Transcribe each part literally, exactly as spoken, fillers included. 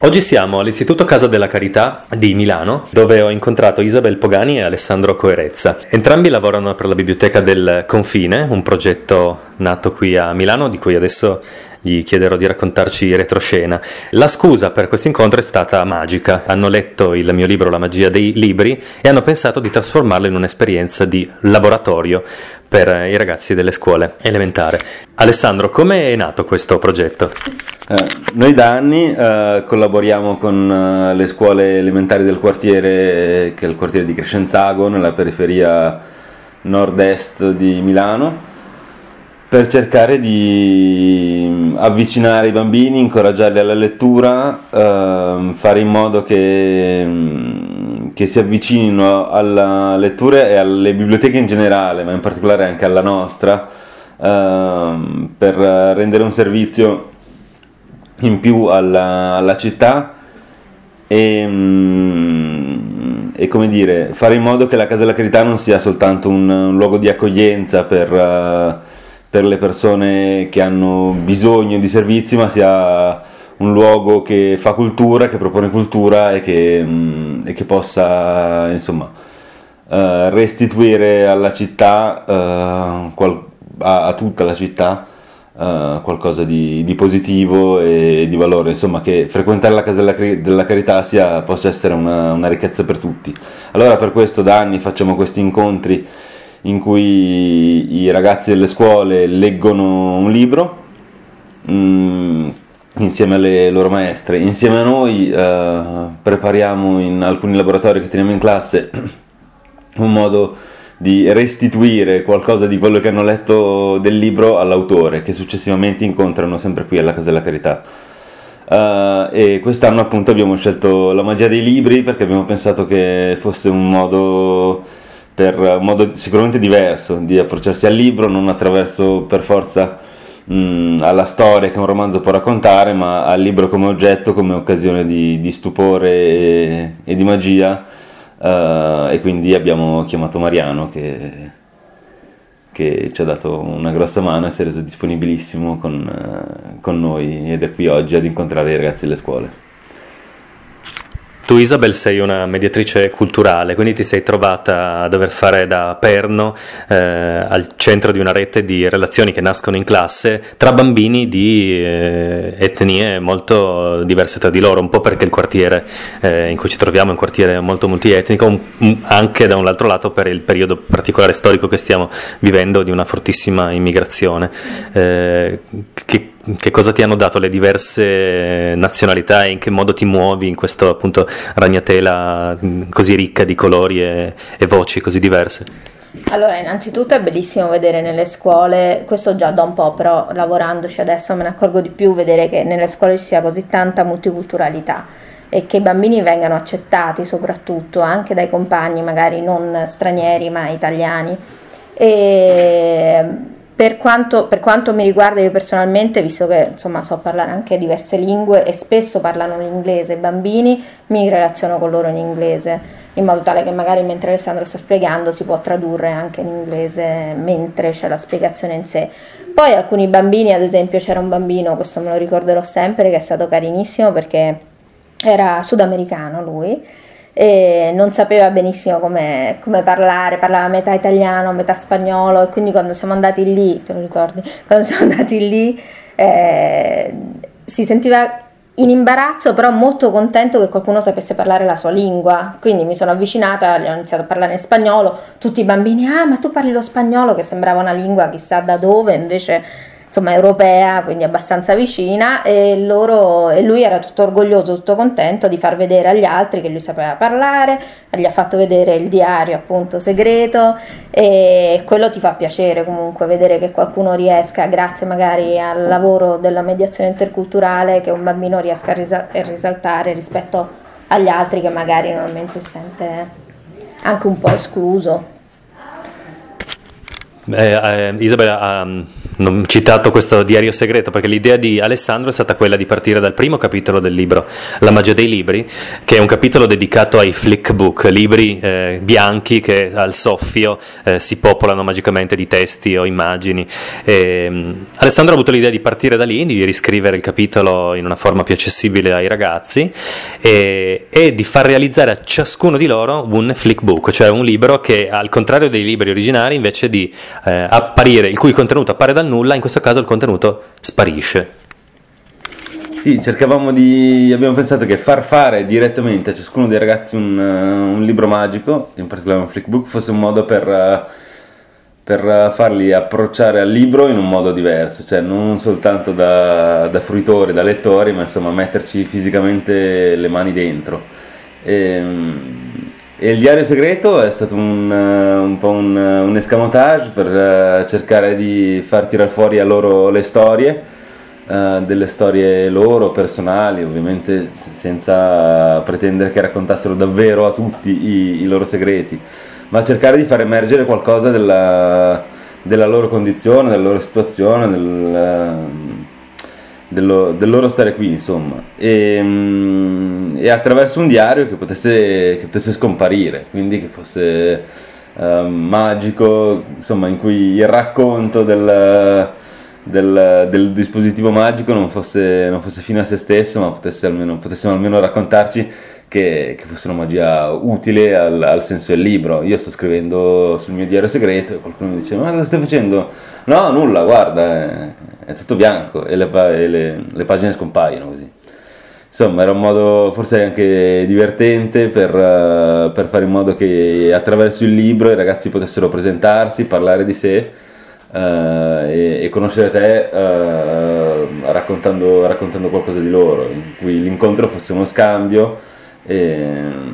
Oggi siamo all'Istituto Casa della Carità di Milano, dove ho incontrato Isabel Pogani e Alessandro Coerezza. Entrambi lavorano per la Biblioteca del Confine, un progetto nato qui a Milano, di cui adesso gli chiederò di raccontarci retroscena. La scusa per questo incontro è stata magica. Hanno letto il mio libro La magia dei libri e hanno pensato di trasformarlo in un'esperienza di laboratorio per i ragazzi delle scuole elementari. Alessandro, come è nato questo progetto? Eh, noi da anni eh, collaboriamo con eh, le scuole elementari del quartiere, che è il quartiere di Crescenzago, nella periferia nord-est di Milano, per cercare di avvicinare i bambini, incoraggiarli alla lettura, eh, fare in modo che, che si avvicinino alla lettura e alle biblioteche in generale, ma in particolare anche alla nostra, eh, per rendere un servizio in più alla, alla città e, e come dire, fare in modo che la Casa della Carità non sia soltanto un, un luogo di accoglienza per, uh, per le persone che hanno bisogno di servizi, ma sia un luogo che fa cultura, che propone cultura e che, um, e che possa insomma uh, restituire alla città, uh, qual- a, a tutta la città, Uh, qualcosa di, di positivo e di valore, insomma, che frequentare la Casa della, della Carità sia, possa essere una, una ricchezza per tutti. Allora per questo da anni facciamo questi incontri in cui i ragazzi delle scuole leggono un libro mh, insieme alle loro maestre, insieme a noi uh, prepariamo in alcuni laboratori che teniamo in classe un modo di restituire qualcosa di quello che hanno letto del libro all'autore, che successivamente incontrano sempre qui alla Casa della Carità. Uh, e quest'anno appunto abbiamo scelto La magia dei libri perché abbiamo pensato che fosse un modo, per, un modo sicuramente diverso di approcciarsi al libro, non attraverso per forza mh, alla storia che un romanzo può raccontare, ma al libro come oggetto, come occasione di, di stupore e, e di magia. Uh, e quindi abbiamo chiamato Mariano che, che ci ha dato una grossa mano e si è reso disponibilissimo con, uh, con noi ed è qui oggi ad incontrare i ragazzi delle scuole. Tu, Isabel, sei una mediatrice culturale, quindi ti sei trovata a dover fare da perno eh, al centro di una rete di relazioni che nascono in classe tra bambini di eh, etnie molto diverse tra di loro, un po' perché il quartiere eh, in cui ci troviamo è un quartiere molto multietnico, un, un, anche da un altro lato per il periodo particolare storico che stiamo vivendo di una fortissima immigrazione. Eh, che Che cosa ti hanno dato le diverse nazionalità e in che modo ti muovi in questa appunto ragnatela così ricca di colori e, e voci così diverse? Allora, innanzitutto è bellissimo vedere nelle scuole, questo già da un po', però lavorandoci adesso me ne accorgo di più, vedere che nelle scuole ci sia così tanta multiculturalità e che i bambini vengano accettati soprattutto anche dai compagni magari non stranieri ma italiani. E Per quanto, per quanto mi riguarda io personalmente, visto che insomma so parlare anche diverse lingue e spesso parlano l'inglese i bambini, mi relaziono con loro in inglese, in modo tale che magari mentre Alessandro sta spiegando si può tradurre anche in inglese mentre c'è la spiegazione in sé. Poi alcuni bambini, ad esempio c'era un bambino, questo me lo ricorderò sempre, che è stato carinissimo perché era sudamericano lui, e non sapeva benissimo come, come parlare, parlava metà italiano, metà spagnolo, e quindi quando siamo andati lì, te lo ricordi? Quando siamo andati lì eh, si sentiva in imbarazzo, però molto contento che qualcuno sapesse parlare la sua lingua, quindi mi sono avvicinata, gli ho iniziato a parlare in spagnolo, tutti i bambini, ah ma tu parli lo spagnolo, che sembrava una lingua chissà da dove, invece insomma europea, quindi abbastanza vicina, e loro e lui era tutto orgoglioso, tutto contento di far vedere agli altri che lui sapeva parlare, gli ha fatto vedere il diario appunto segreto, e quello ti fa piacere comunque vedere che qualcuno riesca, grazie magari al lavoro della mediazione interculturale, che un bambino riesca a risa- a risaltare rispetto agli altri che magari normalmente si sente anche un po' escluso. Eh, eh, Isabella ha um, citato questo diario segreto perché l'idea di Alessandro è stata quella di partire dal primo capitolo del libro La magia dei libri, che è un capitolo dedicato ai flickbook, libri eh, bianchi che al soffio eh, si popolano magicamente di testi o immagini. E, um, Alessandro ha avuto l'idea di partire da lì, di riscrivere il capitolo in una forma più accessibile ai ragazzi e, e di far realizzare a ciascuno di loro un flickbook, cioè un libro che al contrario dei libri originari, invece di Eh, apparire, il cui contenuto appare dal nulla, in questo caso il contenuto sparisce. Sì, cercavamo di, abbiamo pensato che far fare direttamente a ciascuno dei ragazzi un, uh, un libro magico, in particolare un flickbook, fosse un modo per, uh, per farli approcciare al libro in un modo diverso, cioè non soltanto da, da fruitori, da lettori, ma insomma metterci fisicamente le mani dentro. E, E il diario segreto è stato un, un po' un, un escamotage per uh, cercare di far tirare fuori a loro le storie, uh, delle storie loro, personali, ovviamente senza pretendere che raccontassero davvero a tutti i, i loro segreti, ma cercare di far emergere qualcosa della, della loro condizione, della loro situazione, del, uh, dello, del loro stare qui, insomma, e, um, e attraverso un diario che potesse, che potesse scomparire, quindi che fosse uh, magico, insomma, in cui il racconto del, del, del dispositivo magico non fosse, non fosse fine a se stesso, ma potesse almeno, potessimo almeno raccontarci che, che fosse una magia utile al, al senso del libro. Io sto scrivendo sul mio diario segreto e qualcuno mi dice: ma cosa stai facendo? No, nulla, guarda, è, è tutto bianco, e, le, e le, le pagine scompaiono così. Insomma, era un modo forse anche divertente per, uh, per fare in modo che attraverso il libro i ragazzi potessero presentarsi, parlare di sé uh, e, e conoscere te uh, raccontando, raccontando qualcosa di loro, in cui l'incontro fosse uno scambio e,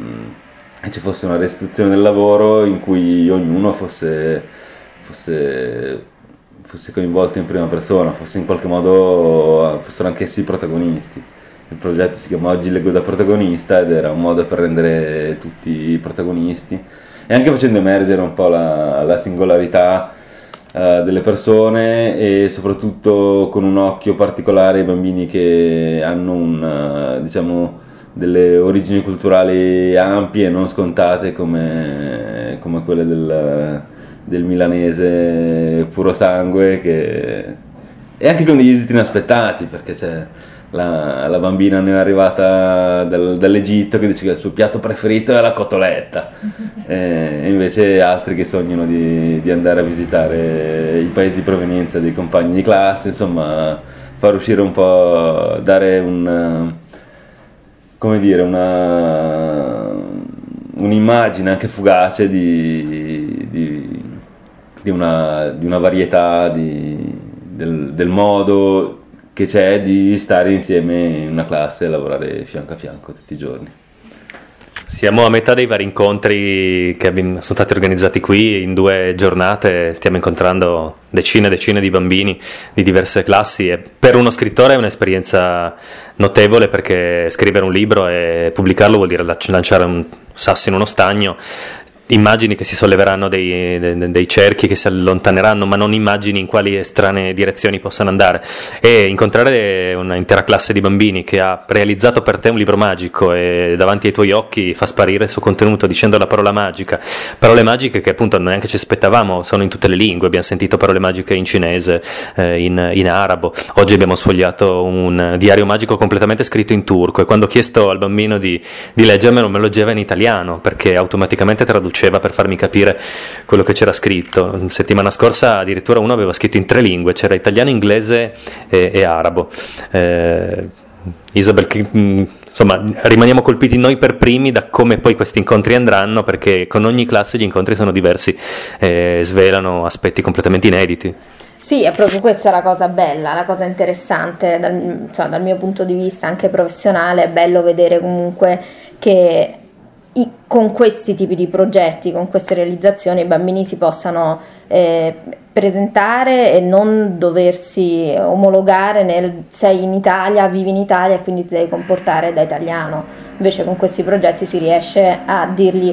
e ci fosse una restituzione del lavoro in cui ognuno fosse, fosse, fosse coinvolto in prima persona, fosse in qualche modo, fossero anch'essi protagonisti. Il progetto si chiama Oggi leggo da protagonista ed era un modo per rendere tutti protagonisti e anche facendo emergere un po' la, la singolarità uh, delle persone e soprattutto con un occhio particolare ai bambini che hanno un, uh, diciamo, delle origini culturali ampie e non scontate come, come quelle del, del milanese puro sangue, che, e anche con degli esiti inaspettati, perché c'è La, la bambina ne è arrivata dal, dall'Egitto che dice che il suo piatto preferito è la cotoletta, e invece altri che sognano di, di andare a visitare i paesi di provenienza dei compagni di classe, insomma far uscire un po', dare un, come dire, una, un'immagine anche fugace di, di, di, una, di una varietà di, del, del modo che c'è di stare insieme in una classe e lavorare fianco a fianco tutti i giorni. Siamo a metà dei vari incontri che sono stati organizzati qui, in due giornate stiamo incontrando decine e decine di bambini di diverse classi e per uno scrittore è un'esperienza notevole, perché scrivere un libro e pubblicarlo vuol dire lanciare un sasso in uno stagno. Immagini che si solleveranno dei, dei, dei cerchi che si allontaneranno, ma non immagini in quali strane direzioni possano andare, e incontrare un'intera classe di bambini che ha realizzato per te un libro magico e davanti ai tuoi occhi fa sparire il suo contenuto dicendo la parola magica, parole magiche che appunto neanche ci aspettavamo, sono in tutte le lingue, abbiamo sentito parole magiche in cinese, eh, in, in arabo, oggi abbiamo sfogliato un diario magico completamente scritto in turco, e quando ho chiesto al bambino di, di leggermelo me lo leggeva in italiano perché automaticamente traduceva per farmi capire quello che c'era scritto. Settimana scorsa addirittura uno aveva scritto in tre lingue, c'era italiano, inglese e, e arabo. eh, Isabel, che, insomma, rimaniamo colpiti noi per primi da come poi questi incontri andranno, perché con ogni classe gli incontri sono diversi e svelano aspetti completamente inediti. Sì, è proprio questa la cosa bella, la cosa interessante dal, cioè, dal mio punto di vista anche professionale. È bello vedere comunque che I, con questi tipi di progetti, con queste realizzazioni, i bambini si possano eh, presentare e non doversi omologare nel sei in Italia, vivi in Italia e quindi ti devi comportare da italiano. Invece con questi progetti si riesce a dirgli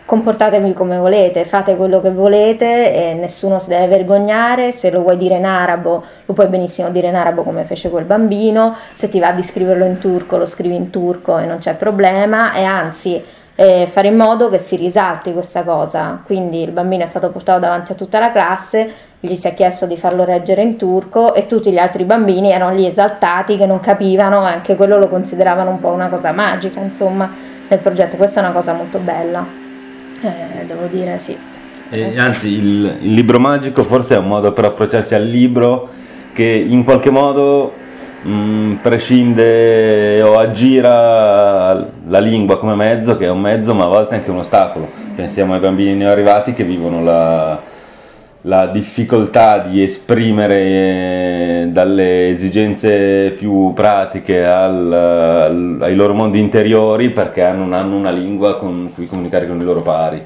comportatevi come volete, fate quello che volete e nessuno si deve vergognare. Se lo vuoi dire in arabo lo puoi benissimo dire in arabo come fece quel bambino, se ti va di scriverlo in turco lo scrivi in turco e non c'è problema, e anzi eh, fare in modo che si risalti questa cosa. Quindi il bambino è stato portato davanti a tutta la classe, gli si è chiesto di farlo leggere in turco e tutti gli altri bambini erano lì esaltati che non capivano, e anche quello lo consideravano un po' una cosa magica, insomma, nel progetto. Questa è una cosa molto bella. Eh, devo dire sì. E anzi, il, il libro magico forse è un modo per approcciarsi al libro che in qualche modo mh, prescinde o aggira la lingua come mezzo, che è un mezzo ma a volte anche un ostacolo. Pensiamo ai bambini neoarrivati che vivono la, la difficoltà di esprimere dalle esigenze più pratiche al, al, ai loro mondi interiori, perché hanno, non hanno una lingua con cui comunicare con i loro pari,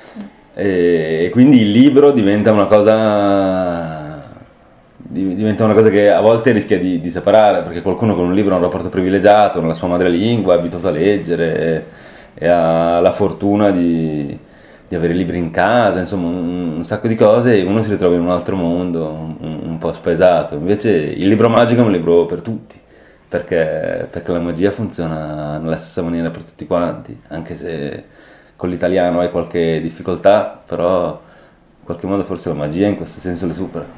e, e quindi il libro diventa una cosa diventa una cosa che a volte rischia di, di separare, perché qualcuno con un libro ha un rapporto privilegiato, non la sua madrelingua, è abituato a leggere e, e ha la fortuna di di avere libri in casa, insomma un, un sacco di cose, e uno si ritrova in un altro mondo un, un po' spaesato. Invece il libro magico è un libro per tutti, perché, perché la magia funziona nella stessa maniera per tutti quanti, anche se con l'italiano hai qualche difficoltà, però in qualche modo forse la magia in questo senso le supera.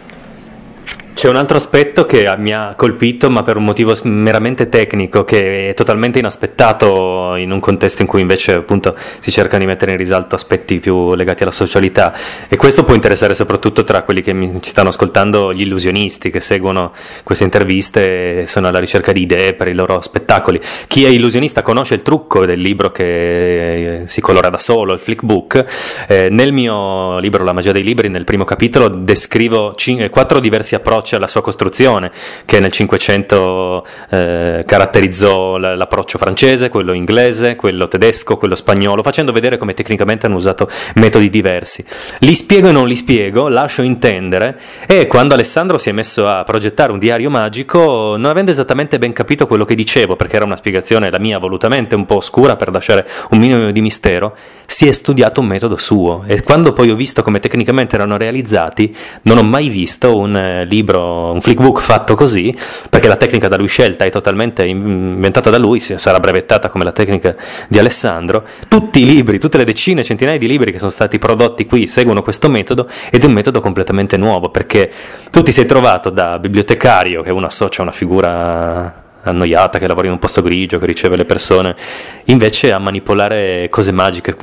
C'è un altro aspetto che mi ha colpito, ma per un motivo meramente tecnico, che è totalmente inaspettato in un contesto in cui invece appunto si cerca di mettere in risalto aspetti più legati alla socialità, e questo può interessare soprattutto tra quelli che mi, ci stanno ascoltando, gli illusionisti che seguono queste interviste e sono alla ricerca di idee per i loro spettacoli. Chi è illusionista conosce il trucco del libro che si colora da solo, il flickbook. Eh, nel mio libro La magia dei libri, nel primo capitolo, descrivo cin- quattro diversi approcci alla sua costruzione, che nel Cinquecento eh, caratterizzò l- l'approccio francese, quello inglese, quello tedesco, quello spagnolo, facendo vedere come tecnicamente hanno usato metodi diversi. Li spiego e non li spiego, lascio intendere, e quando Alessandro si è messo a progettare un diario magico, non avendo esattamente ben capito quello che dicevo, perché era una spiegazione, la mia, volutamente un po' oscura per lasciare un minimo di mistero, si è studiato un metodo suo, e quando poi ho visto come tecnicamente erano realizzati, non ho mai visto un eh, libro, un flickbook fatto così, perché la tecnica da lui scelta è totalmente inventata da lui, sarà brevettata come la tecnica di Alessandro. Tutti i libri, tutte le decine, centinaia di libri che sono stati prodotti qui seguono questo metodo, ed è un metodo completamente nuovo, perché tu ti sei trovato da bibliotecario, che uno associa a una figura annoiata, che lavora in un posto grigio, che riceve le persone, invece a manipolare cose magiche,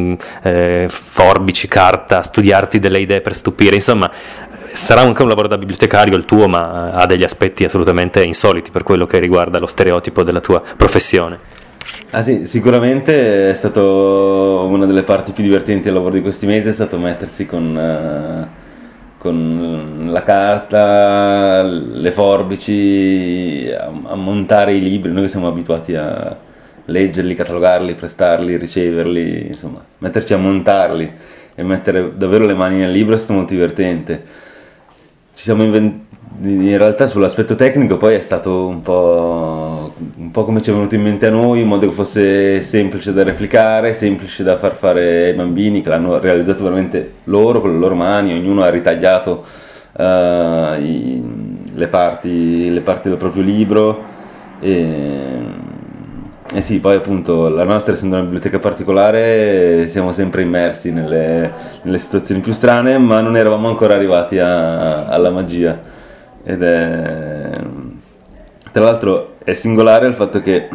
eh, forbici, carta, studiarti delle idee per stupire. Insomma, sarà anche un lavoro da bibliotecario il tuo, ma ha degli aspetti assolutamente insoliti per quello che riguarda lo stereotipo della tua professione. Ah sì, sicuramente è stato una delle parti più divertenti del lavoro di questi mesi, è stato mettersi con, uh, con la carta, le forbici, a, a montare i libri. Noi che siamo abituati a leggerli, catalogarli, prestarli, riceverli, insomma, metterci a montarli e mettere davvero le mani nel libro è stato molto divertente. Ci siamo inventati, in realtà sull'aspetto tecnico poi è stato un po', un po' come ci è venuto in mente a noi, in modo che fosse semplice da replicare, semplice da far fare ai bambini, che l'hanno realizzato veramente loro con le loro mani. Ognuno ha ritagliato uh, i, le, parti, le parti del proprio libro, e Eh sì, poi appunto la nostra, essendo una biblioteca particolare, siamo sempre immersi nelle, nelle situazioni più strane, ma non eravamo ancora arrivati a, alla magia. Ed è, tra l'altro è singolare il fatto che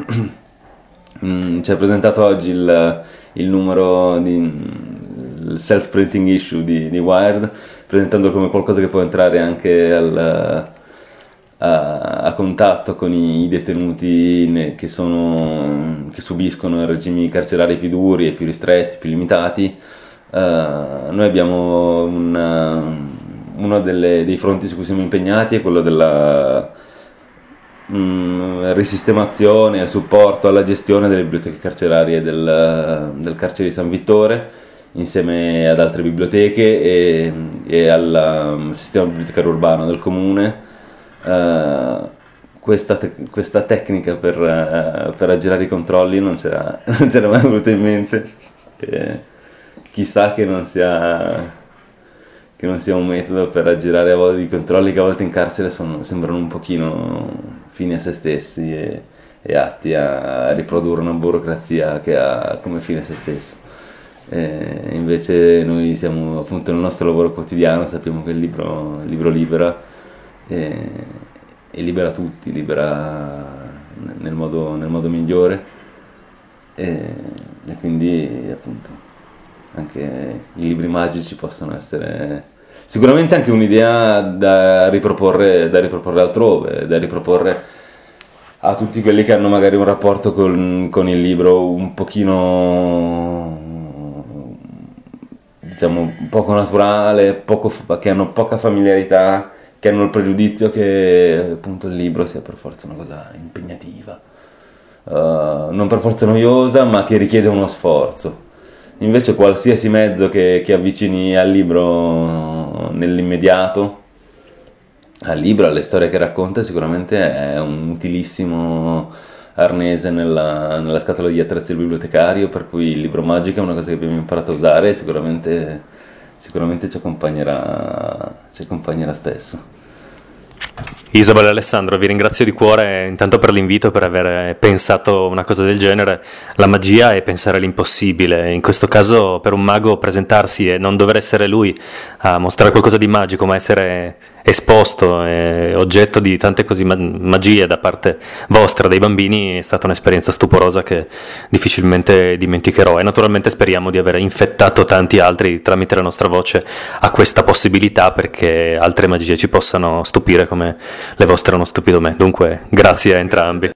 mh, ci ha presentato oggi il, il numero di il self-printing issue di, di Wired, presentandolo come qualcosa che può entrare anche al... A, a contatto con i detenuti che, sono, che subiscono regimi carcerari più duri e più ristretti, più limitati. Uh, noi abbiamo una, uno delle, dei fronti su cui siamo impegnati è quello della mh, risistemazione, il supporto alla gestione delle biblioteche carcerarie del, del carcere di San Vittore, insieme ad altre biblioteche e, e al um, sistema bibliotecario urbano del comune. Uh, questa, te- questa tecnica per, uh, per aggirare i controlli non c'era, non c'era mai venuta in mente, e chissà che non sia che non sia un metodo per aggirare a volte i controlli che a volte in carcere sono, sembrano un pochino fini a se stessi e, e atti a riprodurre una burocrazia che ha come fine se stesso. E invece noi siamo appunto nel nostro lavoro quotidiano, sappiamo che il libro, il libro libera e, e libera tutti, libera nel modo, nel modo migliore e, e quindi appunto anche i libri magici possono essere sicuramente anche un'idea da riproporre, da riproporre altrove, da riproporre a tutti quelli che hanno magari un rapporto con, con il libro un pochino, diciamo, poco naturale, poco, che hanno poca familiarità, che hanno il pregiudizio che appunto il libro sia per forza una cosa impegnativa, uh, non per forza noiosa, ma che richiede uno sforzo. Invece qualsiasi mezzo che, che avvicini al libro nell'immediato, al libro, alle storie che racconta, sicuramente è un utilissimo arnese nella, nella scatola degli attrezzi del bibliotecario, per cui il libro magico è una cosa che abbiamo imparato a usare e sicuramente, sicuramente ci accompagnerà, ci accompagnerà spesso. Isabel e Alessandro, vi ringrazio di cuore intanto per l'invito e per aver pensato una cosa del genere. La magia è pensare all'impossibile, in questo caso per un mago presentarsi e non dover essere lui a mostrare qualcosa di magico, ma essere esposto e oggetto di tante così magie da parte vostra, dei bambini, è stata un'esperienza stuporosa che difficilmente dimenticherò e naturalmente speriamo di aver infettato tanti altri tramite la nostra voce a questa possibilità, perché altre magie ci possano stupire come le vostre hanno stupito me. Dunque grazie a entrambi.